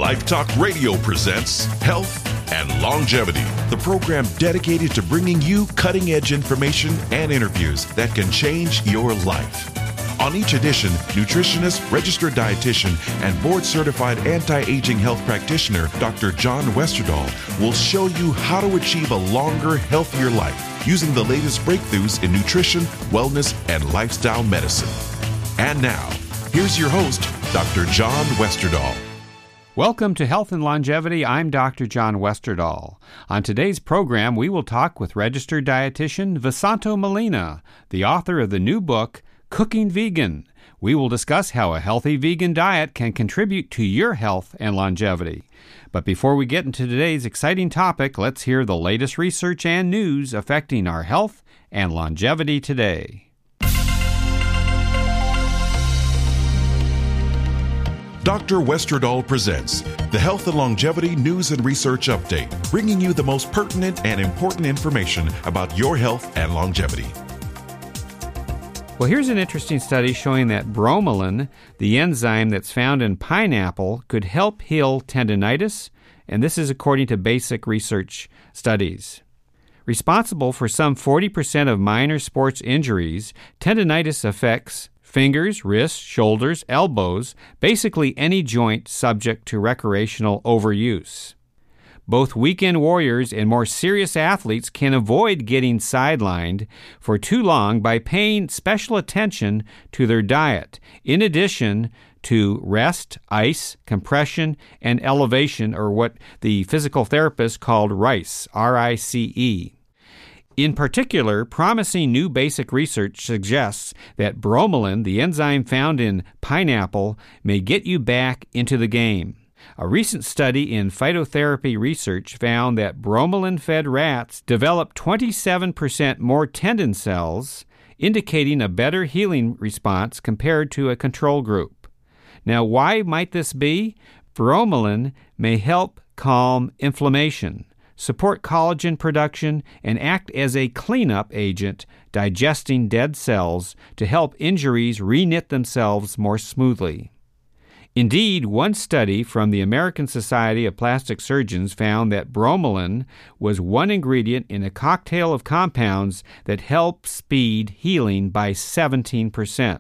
Life Talk Radio presents Health and Longevity, the program dedicated to bringing you cutting-edge information and interviews that can change your life. On each edition, nutritionist, registered dietitian, and board-certified anti-aging health practitioner, Dr. John Westerdahl, will show you how to achieve a longer, healthier life using the latest breakthroughs in nutrition, wellness, and lifestyle medicine. And now, here's your host, Dr. John Westerdahl. Welcome to Health and Longevity. I'm Dr. John Westerdahl. On today's program, we will talk with registered dietitian Vasanto Molina, the author of the new book, Cooking Vegan. We will discuss how a healthy vegan diet can contribute to your health and longevity. But before we get into today's exciting topic, let's hear the latest research and news affecting our health and longevity today. Dr. Westerdahl presents the Health and Longevity News and Research Update, bringing you the most pertinent and important information about your health and longevity. Well, here's an interesting study showing that bromelain, the enzyme that's found in pineapple, could help heal tendinitis, and this is according to basic research studies. Responsible for some 40% of minor sports injuries, tendinitis affects fingers, wrists, shoulders, elbows, basically any joint subject to recreational overuse. Both weekend warriors and more serious athletes can avoid getting sidelined for too long by paying special attention to their diet, in addition to rest, ice, compression, and elevation, or what the physical therapist called RICE, R-I-C-E. In particular, promising new basic research suggests that bromelain, the enzyme found in pineapple, may get you back into the game. A recent study in phytotherapy research found that bromelain-fed rats developed 27% more tendon cells, indicating a better healing response compared to a control group. Now, why might this be? Bromelain may help calm inflammation, support collagen production, and act as a cleanup agent, digesting dead cells to help injuries reknit themselves more smoothly. Indeed, one study from the American Society of Plastic Surgeons found that bromelain was one ingredient in a cocktail of compounds that help speed healing by 17%.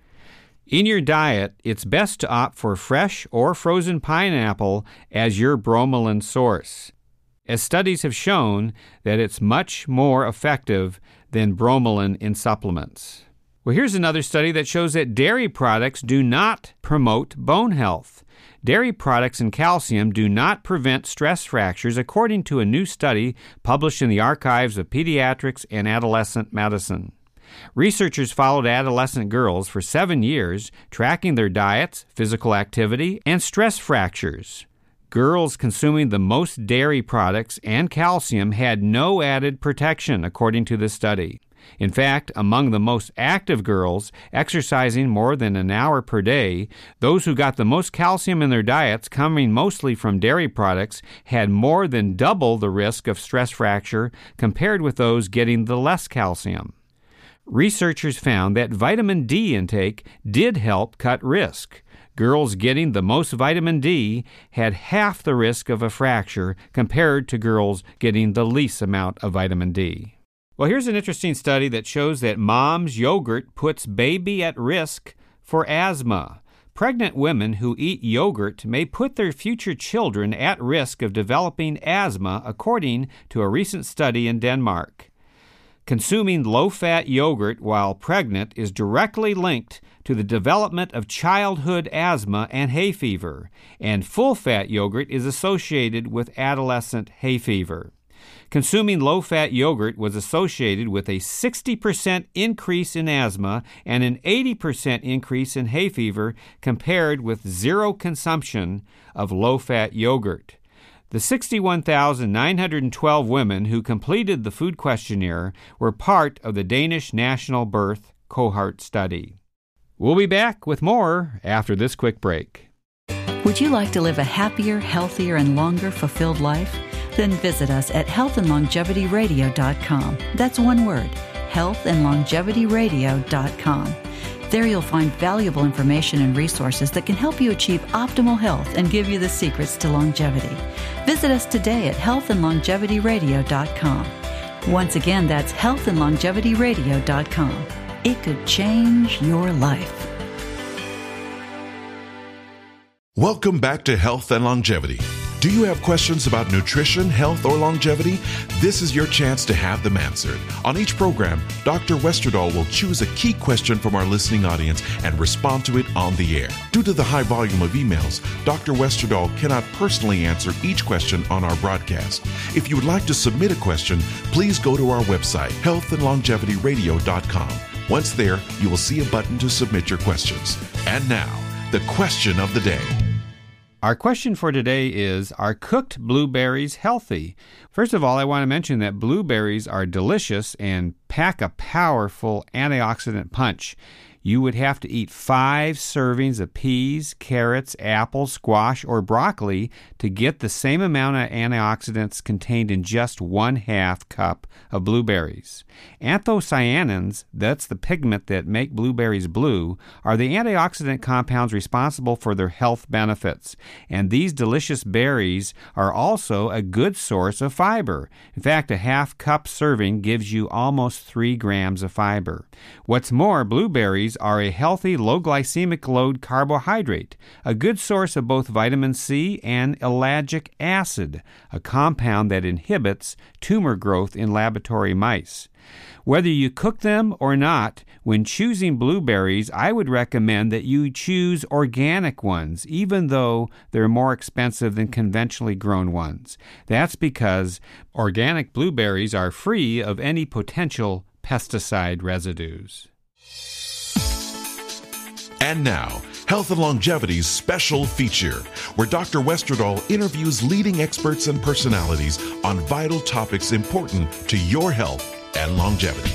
In your diet, it's best to opt for fresh or frozen pineapple as your bromelain source, as studies have shown that it's much more effective than bromelain in supplements. Well, here's another study that shows that dairy products do not promote bone health. Dairy products and calcium do not prevent stress fractures, according to a new study published in the Archives of Pediatrics and Adolescent Medicine. Researchers followed adolescent girls for 7 years, tracking their diets, physical activity, and stress fractures. Girls consuming the most dairy products and calcium had no added protection, according to this study. In fact, among the most active girls, exercising more than an hour per day, those who got the most calcium in their diets, coming mostly from dairy products, had more than double the risk of stress fracture compared with those getting the less calcium. Researchers found that vitamin D intake did help cut risk. Girls getting the most vitamin D had half the risk of a fracture compared to girls getting the least amount of vitamin D. Well, here's an interesting study that shows that mom's yogurt puts baby at risk for asthma. Pregnant women who eat yogurt may put their future children at risk of developing asthma, according to a recent study in Denmark. Consuming low-fat yogurt while pregnant is directly linked to the development of childhood asthma and hay fever, and full-fat yogurt is associated with adolescent hay fever. Consuming low-fat yogurt was associated with a 60% increase in asthma and an 80% increase in hay fever compared with zero consumption of low-fat yogurt. The 61,912 women who completed the food questionnaire were part of the Danish National Birth Cohort Study. We'll be back with more after this quick break. Would you like to live a happier, healthier, and longer fulfilled life? Then visit us at healthandlongevityradio.com. That's one word, healthandlongevityradio.com. There you'll find valuable information and resources that can help you achieve optimal health and give you the secrets to longevity. Visit us today at healthandlongevityradio.com. Once again, that's healthandlongevityradio.com. It could change your life. Welcome back to Health and Longevity. Do you have questions about nutrition, health, or longevity? This is your chance to have them answered. On each program, Dr. Westerdahl will choose a key question from our listening audience and respond to it on the air. Due to the high volume of emails, Dr. Westerdahl cannot personally answer each question on our broadcast. If you would like to submit a question, please go to our website, healthandlongevityradio.com. Once there, you will see a button to submit your questions. And now, the question of the day. Our question for today is, are cooked blueberries healthy? First of all, I want to mention that blueberries are delicious and pack a powerful antioxidant punch. You would have to eat 5 servings of peas, carrots, apples, squash, or broccoli to get the same amount of antioxidants contained in just 1/2 cup of blueberries. Anthocyanins, that's the pigment that make blueberries blue, are the antioxidant compounds responsible for their health benefits. And these delicious berries are also a good source of fiber. In fact, a 1/2 cup serving gives you almost 3 grams of fiber. What's more, blueberries are a healthy low glycemic load carbohydrate, a good source of both vitamin C and ellagic acid, a compound that inhibits tumor growth in laboratory mice. Whether you cook them or not, when choosing blueberries, I would recommend that you choose organic ones, even though they're more expensive than conventionally grown ones. That's because organic blueberries are free of any potential pesticide residues. And now, Health and Longevity's special feature, where Dr. Westerdahl interviews leading experts and personalities on vital topics important to your health and longevity.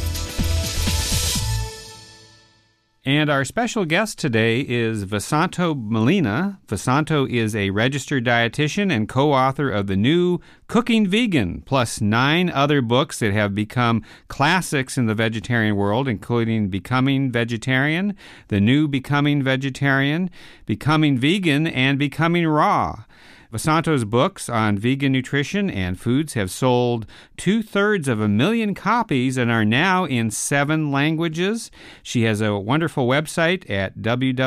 And our special guest today is Vasanto Molina. Vasanto is a registered dietitian and co-author of the new Cooking Vegan, plus 9 other books that have become classics in the vegetarian world, including Becoming Vegetarian, The New Becoming Vegetarian, Becoming Vegan, and Becoming Raw. Vasanto's books on vegan nutrition and foods have sold 250,000 copies and are now in 7 languages. She has a wonderful website at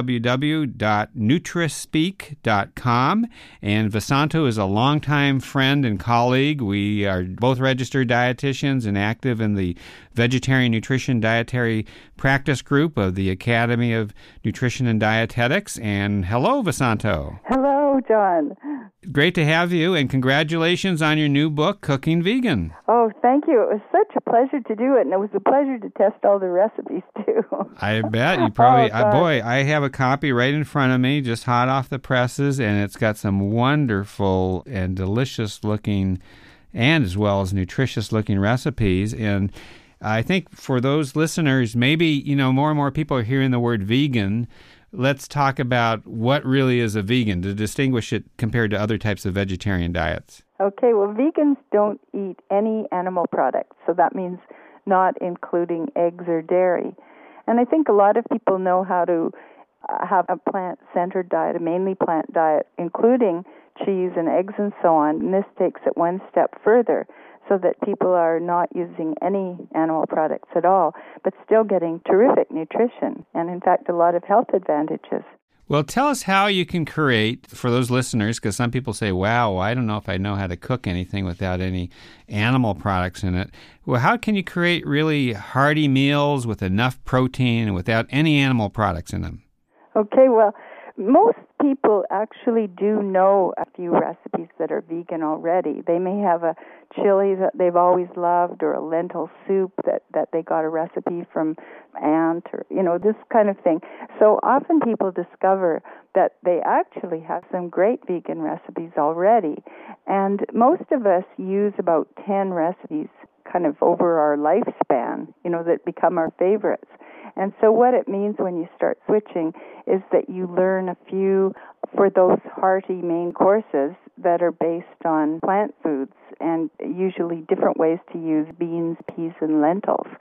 www.nutrispeak.com, and Vasanto is a longtime friend and colleague. We are both registered dietitians and active in the Vegetarian Nutrition Dietary Practice Group of the Academy of Nutrition and Dietetics. And hello, Vasanto. Hello, John. Great to have you, and congratulations on your new book, Cooking Vegan. Oh, thank you. It was such a pleasure to do it, and it was a pleasure to test all the recipes, too. I bet you probably... boy, I have a copy right in front of me, just hot off the presses, and it's got some wonderful and delicious-looking and as well as nutritious-looking recipes. And I think for those listeners, maybe, more and more people are hearing the word vegan. Let's talk about what really is a vegan to distinguish it compared to other types of vegetarian diets. Okay, well, vegans don't eat any animal products, so that means not including eggs or dairy. And I think a lot of people know how to have a plant-centered diet, a mainly plant diet, including cheese and eggs and so on. And this takes it one step further, so that people are not using any animal products at all, but still getting terrific nutrition and, in fact, a lot of health advantages. Well, tell us how you can create, for those listeners, because some people say, wow, I don't know if I know how to cook anything without any animal products in it. Well, how can you create really hearty meals with enough protein and without any animal products in them? Okay, well, most people actually do know a few recipes that are vegan already. They may have a chili that they've always loved, or a lentil soup that they got a recipe from aunt, or, this kind of thing. So often people discover that they actually have some great vegan recipes already. And most of us use about 10 recipes kind of over our lifespan, that become our favorites. And so what it means when you start switching is that you learn a few for those hearty main courses that are based on plant foods, and usually different ways to use beans, peas, and lentils.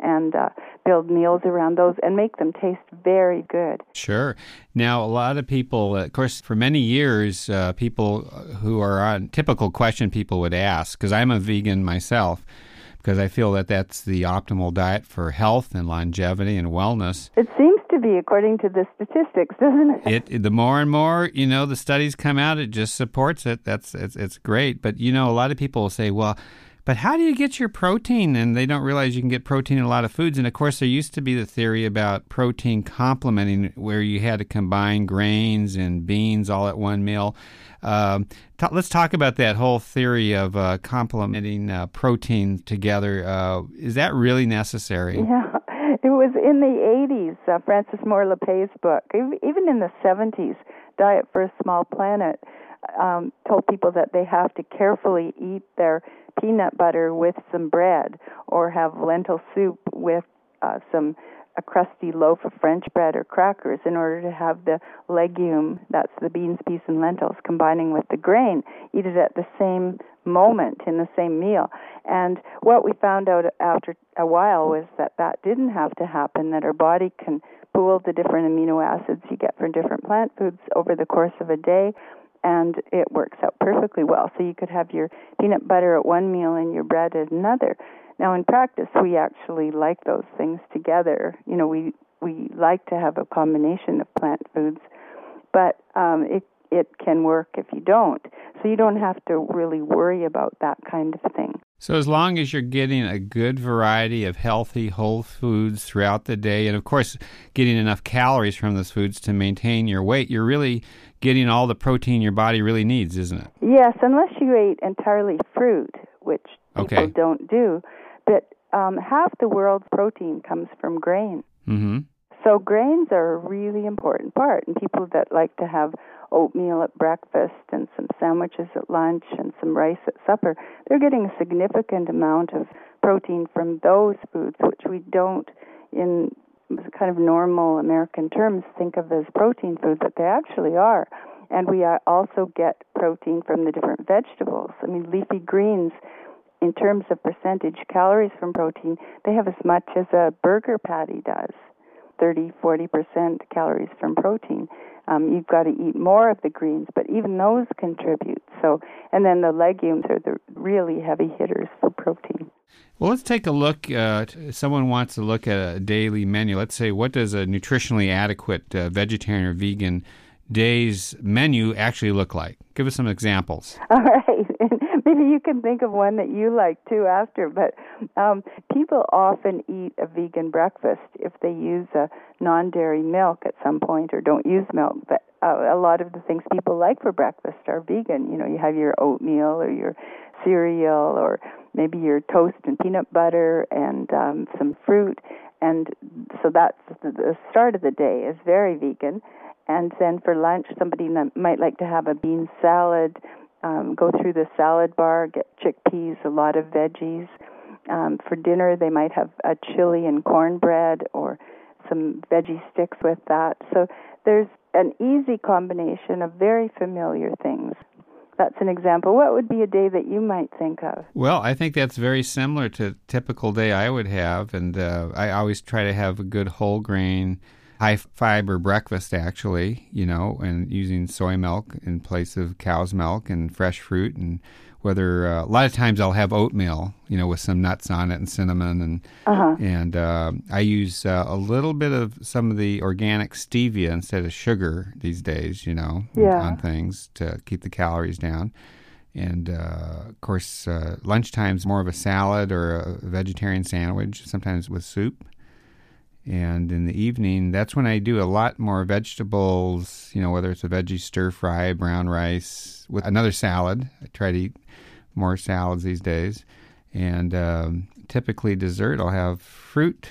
and build meals around those and make them taste very good. Sure. Now, a lot of people, of course, for many years, people who are on typical question people would ask, because I'm a vegan myself, because I feel that that's the optimal diet for health and longevity and wellness. It seems to be, according to the statistics, doesn't it? The more and more, the studies come out, it just supports it. It's great. But, a lot of people will say, well, but how do you get your protein? And they don't realize you can get protein in a lot of foods. And, of course, there used to be the theory about protein complementing, where you had to combine grains and beans all at one meal. Let's talk about that whole theory of complementing protein together. Is that really necessary? Yeah, it was in the 80s, Francis Moore Lappé's book. Even in the 70s, Diet for a Small Planet told people that they have to carefully eat their peanut butter with some bread, or have lentil soup with a crusty loaf of French bread or crackers, in order to have the legume, that's the beans, peas, and lentils, combining with the grain, eat it at the same moment in the same meal. And what we found out after a while was that didn't have to happen, that our body can pool the different amino acids you get from different plant foods over the course of a day, and it works out perfectly well. So you could have your peanut butter at one meal and your bread at another. Now, in practice, we actually like those things together. We like to have a combination of plant foods, but it can work if you don't. So you don't have to really worry about that kind of thing. So as long as you're getting a good variety of healthy, whole foods throughout the day, and of course getting enough calories from those foods to maintain your weight, you're really getting all the protein your body really needs, isn't it? Yes, unless you ate entirely fruit, which people don't do. But half the world's protein comes from grain. Mm-hmm. So grains are a really important part. And people that like to have oatmeal at breakfast and some sandwiches at lunch and some rice at supper, they're getting a significant amount of protein from those foods, which we don't, in kind of normal American terms, think of as protein food, but they actually are. And we also get protein from the different vegetables. I mean, leafy greens, in terms of percentage calories from protein, they have as much as a burger patty does, 30-40% calories from protein. You've got to eat more of the greens, but even those contribute. So, and then the legumes are the really heavy hitters for protein. Well, let's take a look. Someone wants to look at a daily menu. Let's say, what does a nutritionally adequate vegetarian or vegan day's menu actually look like? Give us some examples. All right. Maybe you can think of one that you like too after, but people often eat a vegan breakfast if they use a non-dairy milk at some point, or don't use milk. But a lot of the things people like for breakfast are vegan. You have your oatmeal or your cereal, or maybe your toast and peanut butter and some fruit. And so that's the start of the day is very vegan. And then for lunch, somebody might like to have a bean salad, go through the salad bar, get chickpeas, a lot of veggies. For dinner, they might have a chili and cornbread or some veggie sticks with that. So there's an easy combination of very familiar things. That's an example. What would be a day that you might think of? Well, I think that's very similar to a typical day I would have, and I always try to have a good whole grain, high-fiber breakfast, actually, and using soy milk in place of cow's milk and fresh fruit. And whether a lot of times I'll have oatmeal, with some nuts on it and cinnamon. And I use a little bit of some of the organic stevia instead of sugar these days, on things to keep the calories down. And, of course, lunchtime's more of a salad or a vegetarian sandwich, sometimes with soup. And in the evening, that's when I do a lot more vegetables, whether it's a veggie stir-fry, brown rice, with another salad. I try to eat more salads these days. And typically dessert, I'll have fruit,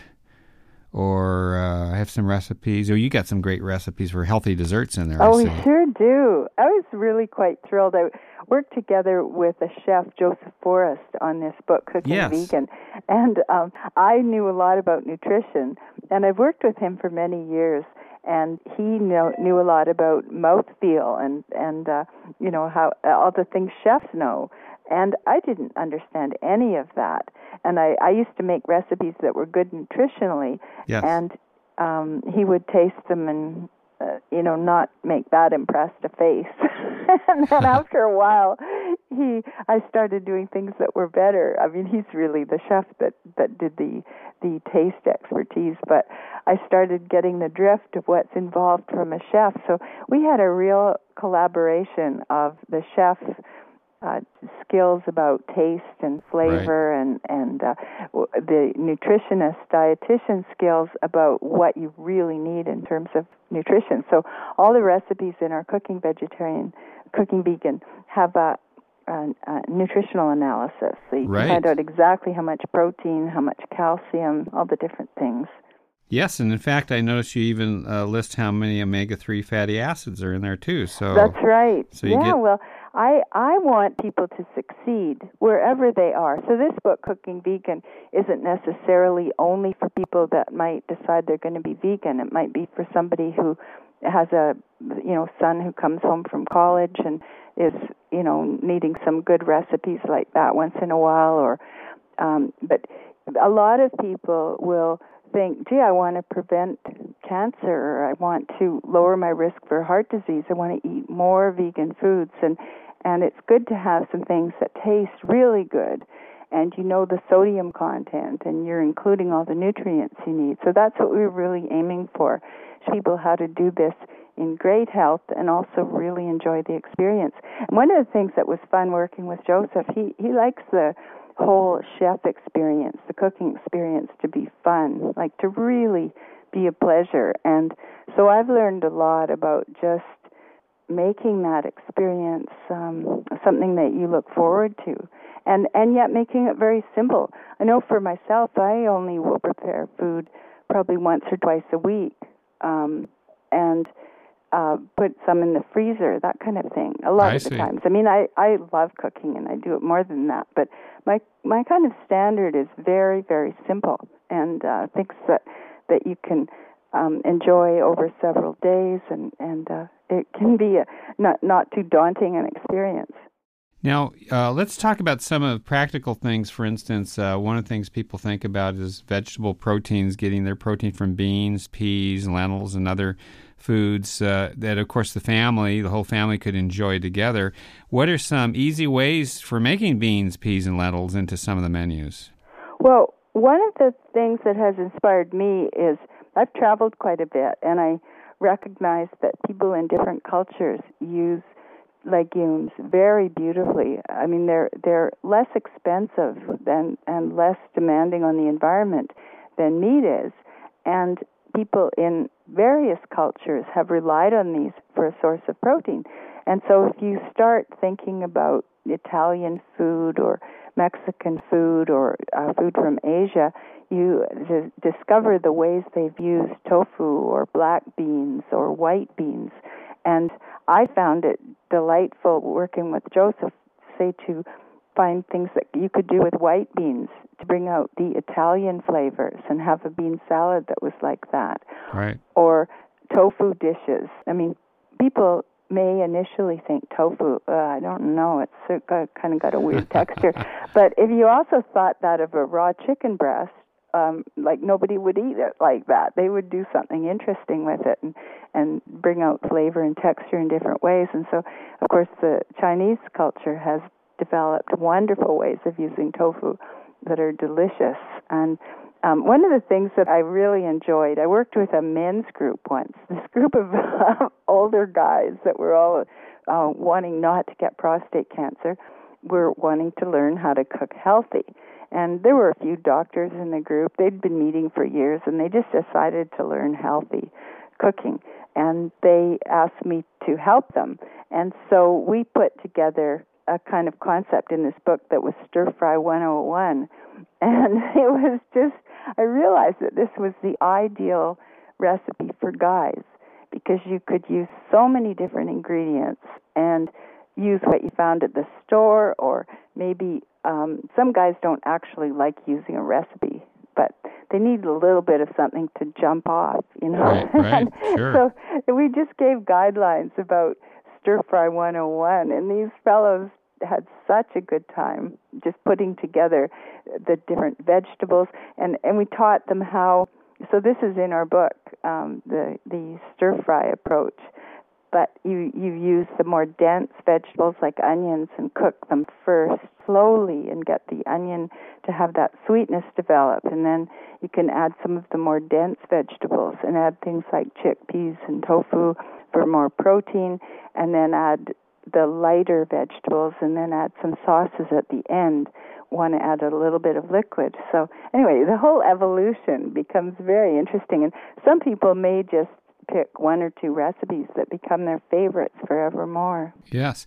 or I have some recipes. Oh, you got some great recipes for healthy desserts in there. Oh, we sure do. I was really quite thrilled. I worked together with a chef, Joseph Forrest, on this book, Cooking Vegan. And I knew a lot about nutrition, and I've worked with him for many years. And he knew a lot about mouthfeel and how all the things chefs know. And I didn't understand any of that. And I used to make recipes that were good nutritionally, Yes. and he would taste them and, not make that impressed a face. And then after a while, I started doing things that were better. I mean, he's really the chef that did the taste expertise, but I started getting the drift of what's involved from a chef. So we had a real collaboration of the chef's skills about taste and flavor, and the nutritionist, dietitian skills about what you really need in terms of nutrition. So all the recipes in our Cooking Vegetarian, Cooking Vegan have a nutritional analysis. So you can find out exactly how much protein, how much calcium, all the different things. Yes, and in fact, I noticed you even list how many omega-3 fatty acids are in there, too. So that's right. So well, I want people to succeed wherever they are. So this book, Cooking Vegan, isn't necessarily only for people that might decide they're going to be vegan. It might be for somebody who has a son who comes home from college and is needing some good recipes like that once in a while. Or but a lot of people will think, gee, I want to prevent cancer, or I want to lower my risk for heart disease. I want to eat more vegan foods, and it's good to have some things that taste really good, and the sodium content, and you're including all the nutrients you need. So that's what we're really aiming for, show people how to do this in great health and also really enjoy the experience. And one of the things that was fun working with Joseph, he likes the whole chef experience, the cooking experience, to be fun, like to really be a pleasure. And so I've learned a lot about just making that experience something that you look forward to, and yet making it very simple. I know for myself, I only will prepare food probably once or twice a week, and put some in the freezer, that kind of thing, a lot of the times. I mean, I love cooking, and I do it more than that, but my kind of standard is very, very simple, and things that you can enjoy over several days, and it can be not too daunting an experience. Now, let's talk about some of the practical things. For instance, one of the things people think about is vegetable proteins, getting their protein from beans, peas, lentils, and other foods that, of course, the whole family could enjoy together. What are some easy ways for making beans, peas, and lentils into some of the menus? Well, one of the things that has inspired me is I've traveled quite a bit, and I recognize that people in different cultures use legumes very beautifully. I mean, they're less expensive and less demanding on the environment than meat is, and people in various cultures have relied on these for a source of protein. And so if you start thinking about Italian food or Mexican food or food from Asia, you discover the ways they've used tofu or black beans or white beans. And I found it delightful working with Joseph, say, to find things that you could do with white beans to bring out the Italian flavors and have a bean salad that was like that. Right. Or tofu dishes. I mean, people may initially think tofu, I don't know, it's kind of got a weird texture. But if you also thought that of a raw chicken breast, like nobody would eat it like that. They would do something interesting with it and bring out flavor and texture in different ways. And so, of course, the Chinese culture has developed wonderful ways of using tofu that are delicious. And one of the things that I really enjoyed, I worked with a men's group once, this group of older guys that were all wanting not to get prostate cancer, were wanting to learn how to cook healthy. And there were a few doctors in the group. They'd been meeting for years, and they just decided to learn healthy cooking. And they asked me to help them. And so we put together a kind of concept in this book that was Stir Fry 101. And it was just, I realized that this was the ideal recipe for guys, because you could use so many different ingredients and use what you found at the store, or maybe some guys don't actually like using a recipe, but they need a little bit of something to jump off, Right, sure. So we just gave guidelines about Stir Fry 101, and these fellows had such a good time just putting together the different vegetables, and we taught them how. So this is in our book, the stir fry approach. But you use the more dense vegetables like onions and cook them first slowly and get the onion to have that sweetness develop. And then you can add some of the more dense vegetables and add things like chickpeas and tofu for more protein, and then add the lighter vegetables, and then add some sauces at the end. Want to add a little bit of liquid. So anyway, the whole evolution becomes very interesting. And some people may just pick one or two recipes that become their favorites forevermore. Yes.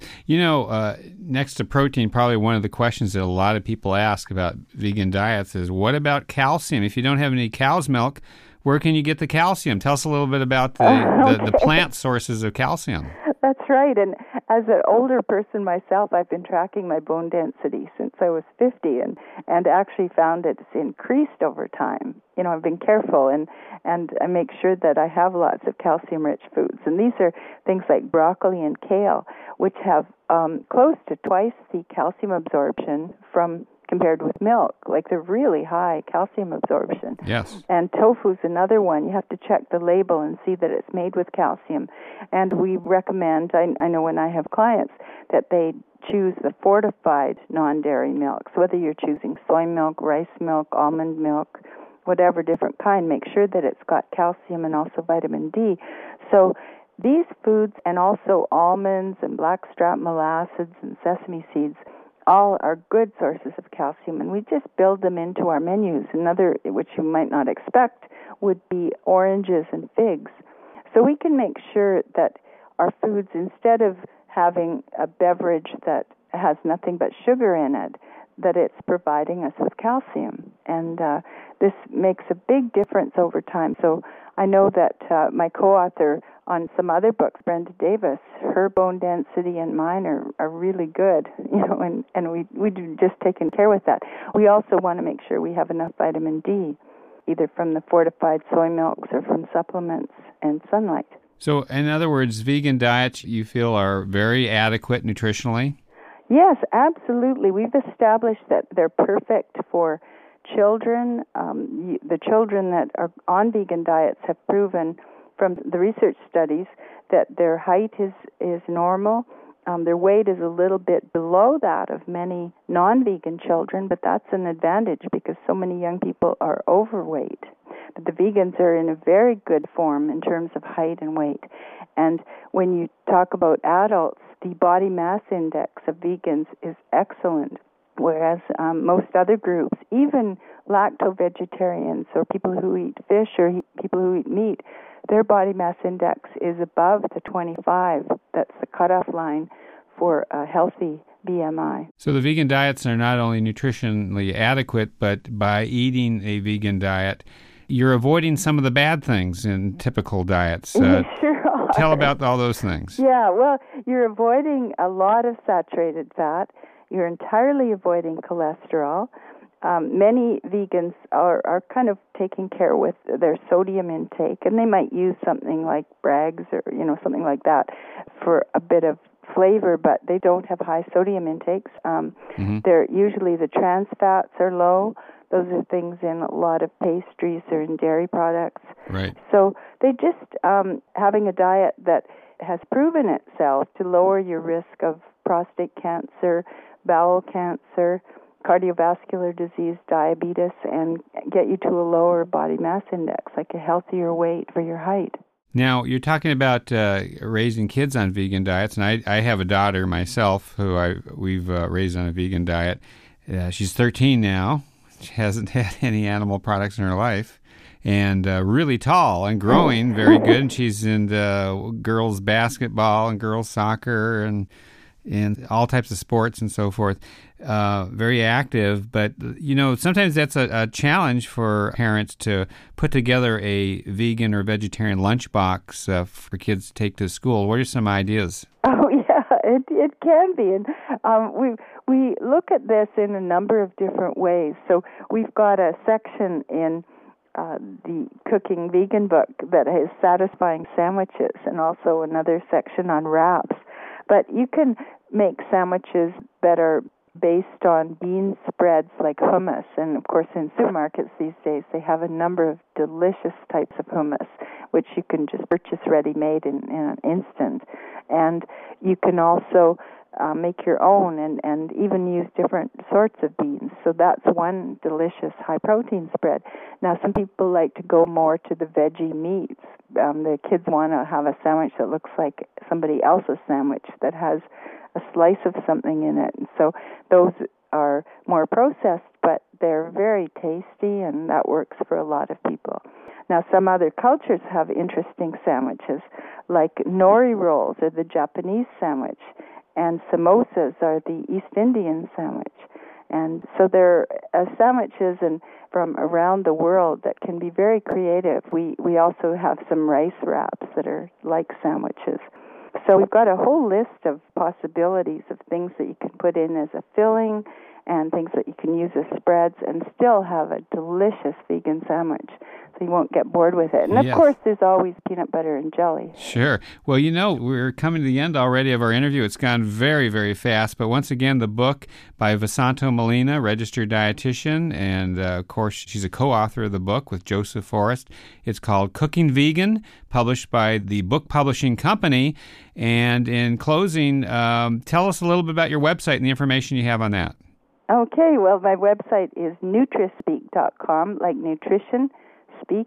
Next to protein, probably one of the questions that a lot of people ask about vegan diets is, what about calcium? If you don't have any cow's milk, where can you get the calcium? Tell us a little bit about the plant sources of calcium. That's right. And as an older person myself, I've been tracking my bone density since I was 50 and actually found it's increased over time. I've been careful and I make sure that I have lots of calcium-rich foods. And these are things like broccoli and kale, which have close to twice the calcium absorption compared with milk. Like, they're really high calcium absorption. Yes. And tofu's another one. You have to check the label and see that it's made with calcium. And we recommend, I know when I have clients, that they choose the fortified non-dairy milk. So whether you're choosing soy milk, rice milk, almond milk, whatever different kind, make sure that it's got calcium and also vitamin D. So these foods, and also almonds and blackstrap molasses and sesame seeds, all are good sources of calcium, and we just build them into our menus. Another, which you might not expect, would be oranges and figs. So we can make sure that our foods, instead of having a beverage that has nothing but sugar in it, that it's providing us with calcium. And this makes a big difference over time. So I know that my co-author on some other books, Brenda Davis, her bone density and mine are really good, and we do just taking care with that. We also want to make sure we have enough vitamin D, either from the fortified soy milks or from supplements and sunlight. So, in other words, vegan diets, you feel, are very adequate nutritionally? Yes, absolutely. We've established that they're perfect for children. The children that are on vegan diets have proven from the research studies that their height is normal. Their weight is a little bit below that of many non-vegan children, but that's an advantage because so many young people are overweight. But the vegans are in a very good form in terms of height and weight. And when you talk about adults, the body mass index of vegans is excellent, whereas most other groups, even lacto-vegetarians or people who eat fish or people who eat meat, their body mass index is above the 25. That's the cutoff line for a healthy BMI. So the vegan diets are not only nutritionally adequate, but by eating a vegan diet, you're avoiding some of the bad things in typical diets. You sure are. Tell about all those things. Yeah, well, you're avoiding a lot of saturated fat. You're entirely avoiding cholesterol. Many vegans are kind of taking care with their sodium intake, and they might use something like Bragg's or something like that for a bit of flavor, but they don't have high sodium intakes. They're usually the trans fats are low. Those are things in a lot of pastries or in dairy products. Right. So they just having a diet that has proven itself to lower your risk of prostate cancer, bowel cancer, cardiovascular disease, diabetes, and get you to a lower body mass index, like a healthier weight for your height. Now, you're talking about raising kids on vegan diets, and I have a daughter myself who we've raised on a vegan diet. She's 13 now. She hasn't had any animal products in her life, and really tall and growing very good. And she's in girls basketball and girls soccer and all types of sports and so forth. Very active, but sometimes that's a challenge for parents to put together a vegan or vegetarian lunchbox for kids to take to school. What are some ideas? Oh yeah, it can be, and we look at this in a number of different ways. So we've got a section in the Cooking Vegan book that has satisfying sandwiches, and also another section on wraps. But you can make sandwiches that are based on bean spreads like hummus. And, of course, in supermarkets these days, they have a number of delicious types of hummus, which you can just purchase ready-made in an instant. And you can also make your own and even use different sorts of beans. So that's one delicious high-protein spread. Now, some people like to go more to the veggie meats. The kids want to have a sandwich that looks like somebody else's sandwich that has a slice of something in it. And so those are more processed, but they're very tasty, and that works for a lot of people. Now, some other cultures have interesting sandwiches, like nori rolls are the Japanese sandwich, and samosas are the East Indian sandwich. And so there are sandwiches from around the world that can be very creative. We also have some rice wraps that are like sandwiches. So we've got a whole list of possibilities of things that you can put in as a filling and things that you can use as spreads and still have a delicious vegan sandwich, so you won't get bored with it. And, of course, there's always peanut butter and jelly. Sure. Well, we're coming to the end already of our interview. It's gone very, very fast. But once again, the book by Vasanto Molina, registered dietitian, and, of course, she's a co-author of the book with Joseph Forrest. It's called Cooking Vegan, published by the Book Publishing Company. And in closing, tell us a little bit about your website and the information you have on that. Okay, well, my website is NutriSpeak.com, like nutrition, speak,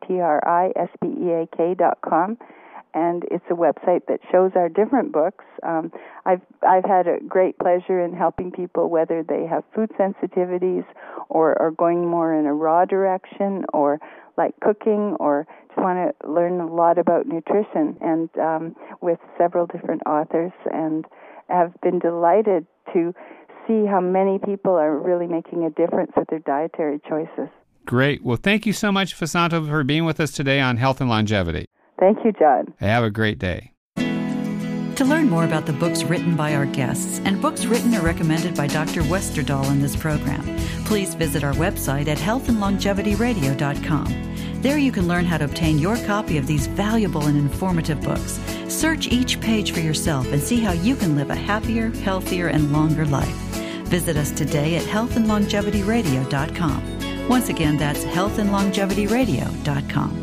NutriSpeak.com, and it's a website that shows our different books. I've had a great pleasure in helping people, whether they have food sensitivities or are going more in a raw direction or like cooking or just want to learn a lot about nutrition, and with several different authors, and have been delighted to see how many people are really making a difference with their dietary choices. Great. Well, thank you so much, Vasanto, for being with us today on Health and Longevity. Thank you, John. Have a great day. To learn more about the books written by our guests and books written or recommended by Dr. Westerdahl in this program, please visit our website at healthandlongevityradio.com. There you can learn how to obtain your copy of these valuable and informative books. Search each page for yourself and see how you can live a happier, healthier, and longer life. Visit us today at healthandlongevityradio.com. Once again, that's healthandlongevityradio.com.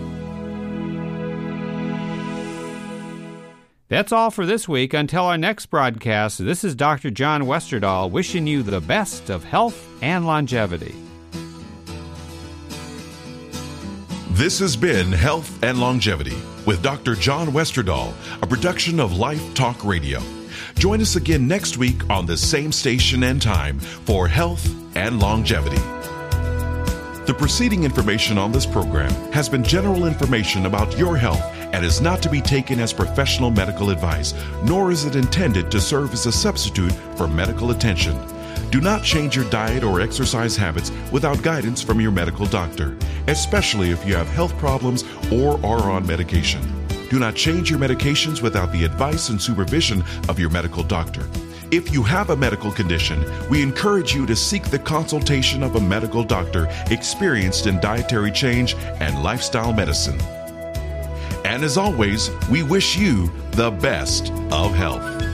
That's all for this week. Until our next broadcast, this is Dr. John Westerdahl wishing you the best of health and longevity. This has been Health and Longevity with Dr. John Westerdahl, a production of Life Talk Radio. Join us again next week on the same station and time for Health and Longevity. The preceding information on this program has been general information about your health and is not to be taken as professional medical advice, nor is it intended to serve as a substitute for medical attention. Do not change your diet or exercise habits without guidance from your medical doctor, especially if you have health problems or are on medication. Do not change your medications without the advice and supervision of your medical doctor. If you have a medical condition, we encourage you to seek the consultation of a medical doctor experienced in dietary change and lifestyle medicine. And as always, we wish you the best of health.